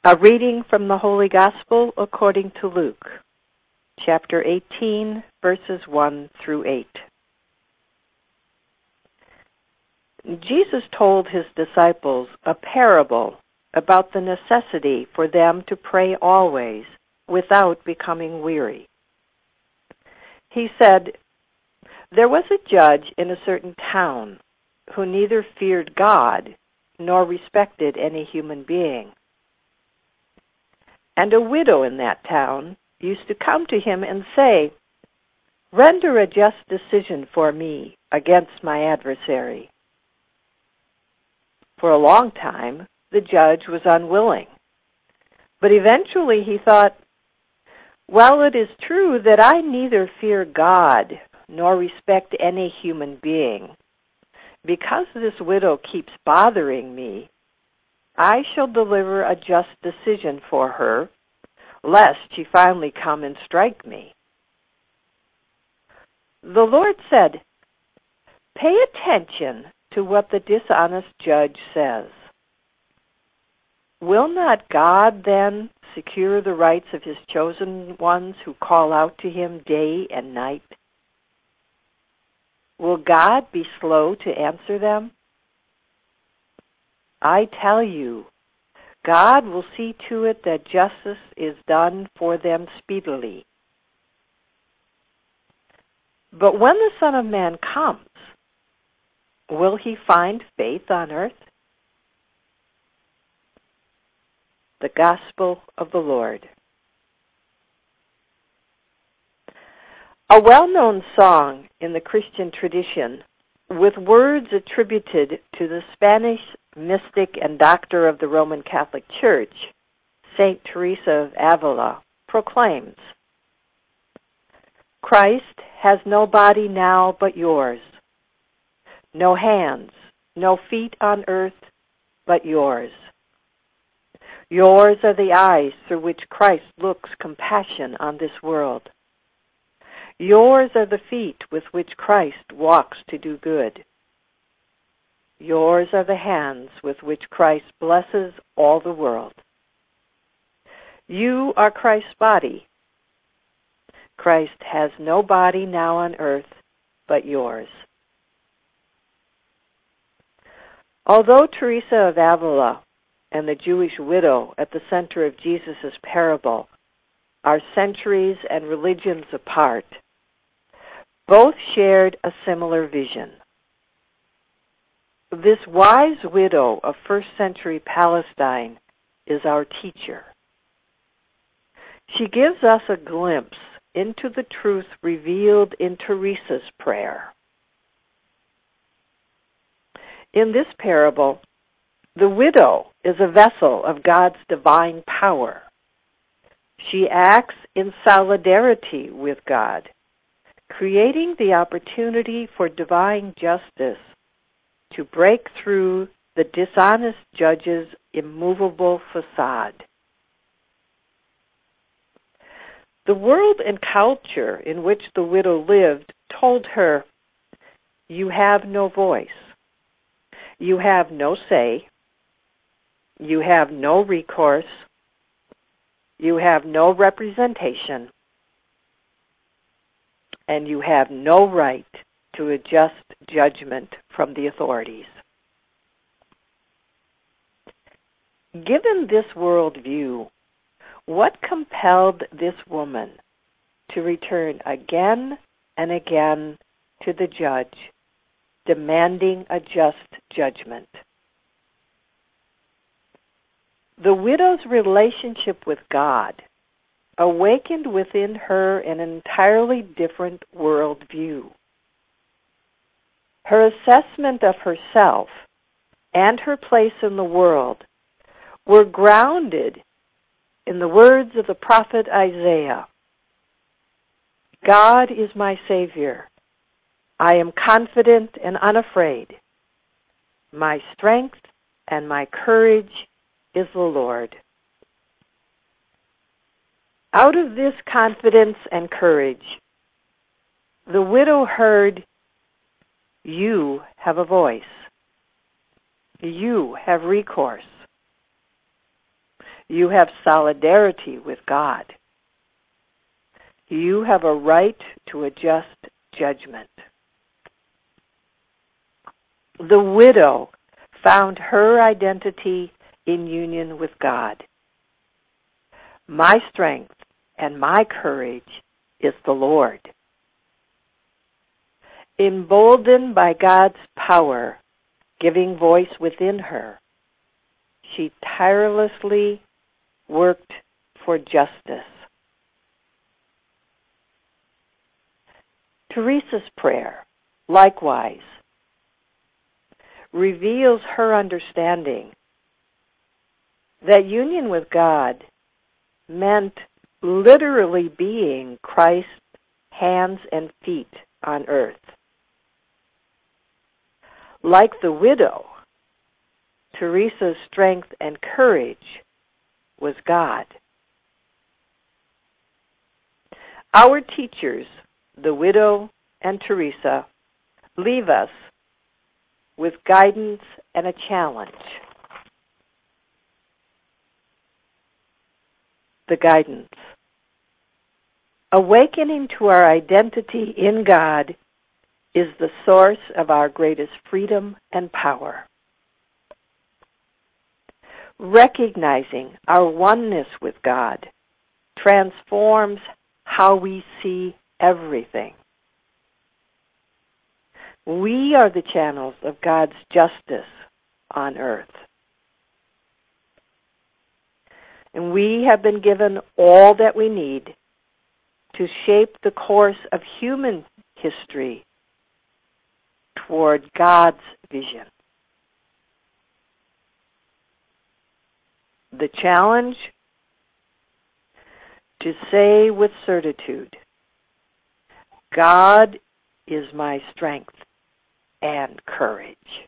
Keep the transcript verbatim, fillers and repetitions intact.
A reading from the Holy Gospel according to Luke, chapter eighteen, verses one through eight. Jesus told his disciples a parable about the necessity for them to pray always without becoming weary. He said, "There was a judge in a certain town who neither feared God nor respected any human being. And a widow in that town used to come to him and say, 'Render a just decision for me against my adversary.' For a long time, the judge was unwilling. But eventually he thought, 'Well, it is true that I neither fear God nor respect any human being. Because this widow keeps bothering me, I shall deliver a just decision for her, lest she finally come and strike me.' The Lord said, 'Pay attention to what the dishonest judge says. Will not God then secure the rights of his chosen ones who call out to him day and night? Will God be slow to answer them? I tell you, God will see to it that justice is done for them speedily. But when the Son of Man comes, will he find faith on earth?'" The Gospel of the Lord. A well-known song in the Christian tradition, with words attributed to the Spanish mystic and doctor of the Roman Catholic Church, Saint Teresa of Avila, proclaims, "Christ has no body now but yours, no hands, no feet on earth but yours. Yours are the eyes through which Christ looks compassion on this world. Yours are the feet with which Christ walks to do good. Yours are the hands with which Christ blesses all the world. You are Christ's body. Christ has no body now on earth but yours." Although Teresa of Avila and the Jewish widow at the center of Jesus' parable are centuries and religions apart, both shared a similar vision. This wise widow of first century Palestine is our teacher. She gives us a glimpse into the truth revealed in Teresa's prayer. In this parable, the widow is a vessel of God's divine power. She acts in solidarity with God, creating the opportunity for divine justice to break through the dishonest judge's immovable facade. The world and culture in which the widow lived told her, "You have no voice. You have no say. You have no recourse. You have no representation. And you have no right to a just judgment from the authorities." Given this worldview, what compelled this woman to return again and again to the judge, demanding a just judgment? The widow's relationship with God awakened within her an entirely different worldview. Her assessment of herself and her place in the world were grounded in the words of the prophet Isaiah. "God is my Savior. I am confident and unafraid. My strength and my courage is the Lord." Out of this confidence and courage, the widow heard, "You have a voice. You have recourse. You have solidarity with God. You have a right to a just judgment. The widow found her identity in union with God. My strength and my courage is the Lord. Emboldened by God's power, giving voice within her, she tirelessly worked for justice. Teresa's prayer, likewise, reveals her understanding that union with God meant literally being Christ's hands and feet on earth. Like the widow, Teresa's strength and courage was God. Our teachers, the widow and Teresa, leave us with guidance and a challenge. The guidance. Awakening to our identity in God is the source of our greatest freedom and power. Recognizing our oneness with God transforms how we see everything. We are the channels of God's justice on earth. And we have been given all that we need to shape the course of human history toward God's vision. The challenge? To say with certitude, God is my strength and courage.